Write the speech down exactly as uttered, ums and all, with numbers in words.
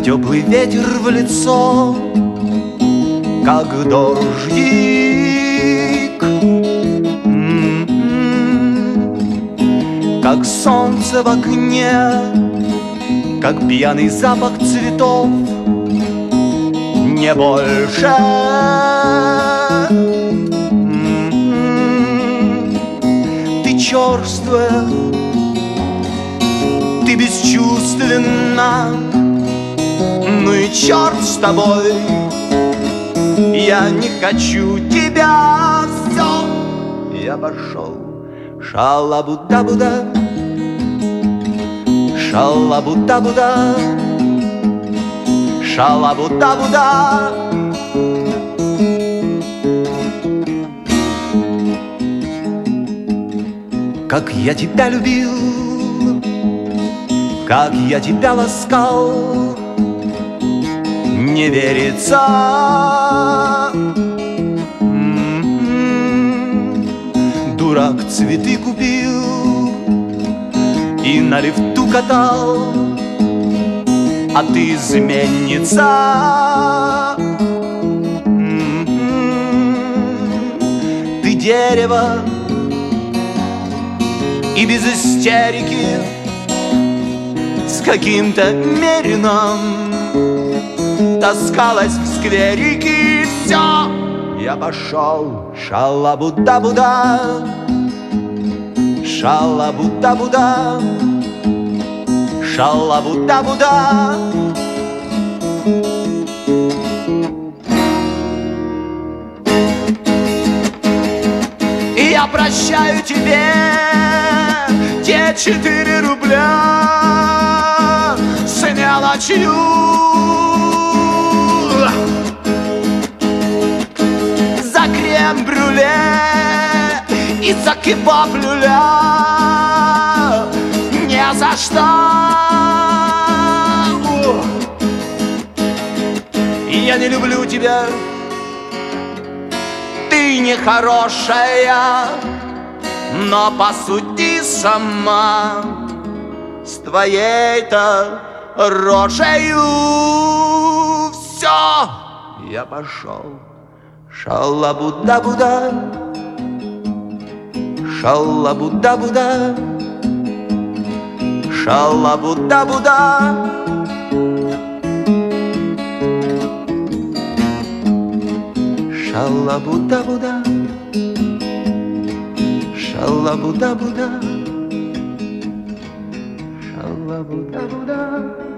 теплый ветер в лицо, как дождик. М-м-м. Как солнце в окне, как пьяный запах цветов, не больше. М-м-м. Ты черствая, ты бесчувственна, ну и черт с тобой, я не хочу тебя. Все, я пошел. Шалабуда-буда, шалабуда-буда, шалабуда-буда. Как я тебя любил, как я тебя ласкал, не верится. М-м-м. Дурак цветы купил и на лифту катал, а ты изменница. М-м-м. Ты дерево и без истерики, с каким-то мерином таскалась в скверике. Все, я пошел. Шалабуда-буда, шалабуда-буда, шалабуда-буда. И я прощаю тебе те четыре рубля с мелочью за крем-брюле и за кебаб-люля. Не за что. Я не люблю тебя, ты нехорошая, но посуди сама, с твоей-то рожею. Все, я пошел. Шалабуда-буда, шалабуда-буда, шалабуда-буда. Шалабуда-буда, шалабуда-буда, шалабуда-буда.